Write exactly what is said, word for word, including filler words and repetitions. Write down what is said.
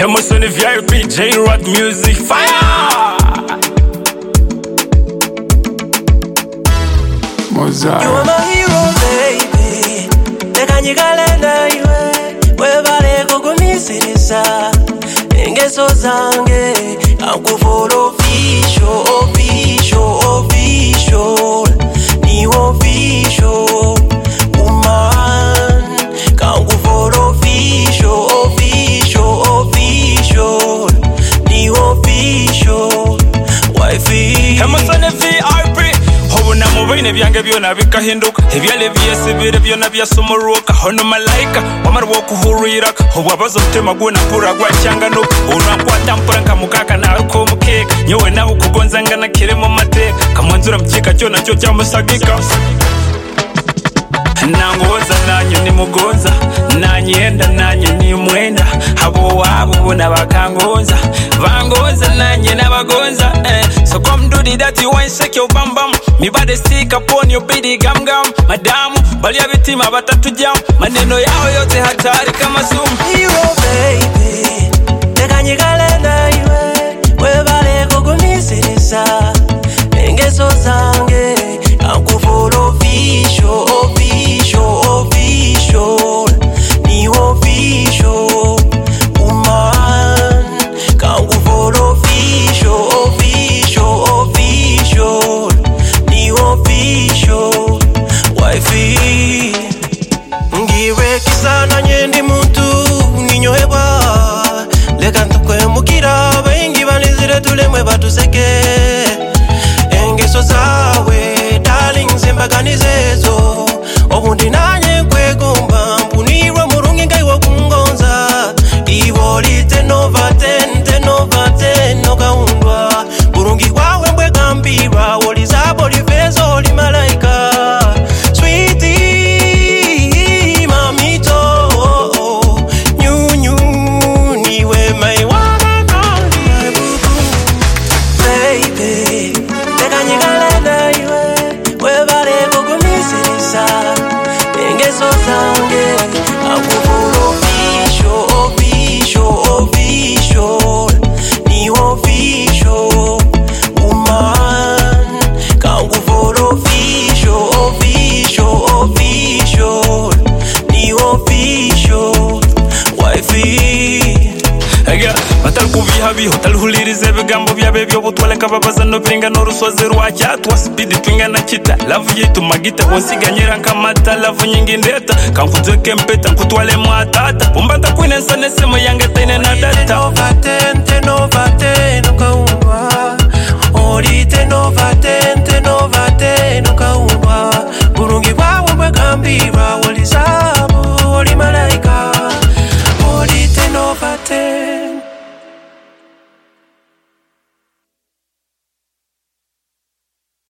Emerson V I P, J-Rod Music, fire! Mozart. You are my hero, baby. Tekanyikalenda iwe, webale kukumisirisa. Engeso zange, akufolo official, official, official. Ni official, woman. Akufolo official, official, official. Ni official, wifey. Emerson V I P. Hobuna mubine byange byona bikahinduka ebyale byesibire byona byasomoroka hono malaika wamarwo kuhurira obwabazo tema gona pura gwa cyangano unakwata mpranka mukaka na ko mukeka nyewe nawe kugonza ngana kiremo mateka kamwanzura mukika cyo nacyo cyamusagika nangoza nanyo ni mugonza nanyenda nanyo ni mwenda abo wabo bona bakangoza vangoza nanye nabagonza eh. So come do the dirty wine, shake your bam bam. Me body stick upon your bidi gam gam. Madamu bali abitima batatu jam maneno yao yote hatari kama sumu. Hero baby tekanyikalenda iwe webale kukumisirisa engeso zange akufolo official official official ni official woman akufolo official official official ni official wifey ngiwe kisana nyendi muntu ninyohebwa leka ntukwe mukira bengi banizire tulemwe batuseke engeso zawe darling sembaganizezo obundi nanye kwegomba mpunirwe murungi ngaiwo kungonza ibolite nova ten ten over ten nokaundwa burungi kwawe mbwegambirwa wolizabo livezo limalaika sweetie mamito nyunyu niwe my one and only baby tekanyikalenda iwe webale kukumisirisa engeso zange akufolo official official official ni official woman akufolo official official official ni official wifey. Ega batal kubiha biho talhulirize bigambo byabe byo butwale kababaza no biringa no rusoze rwacya twa speed twinga na kita love yitu magita konsiganyira nkamata love nyingi ndeta kamfuze kempeta kutwale mwatata pumbata kwine sane semo yange tene na data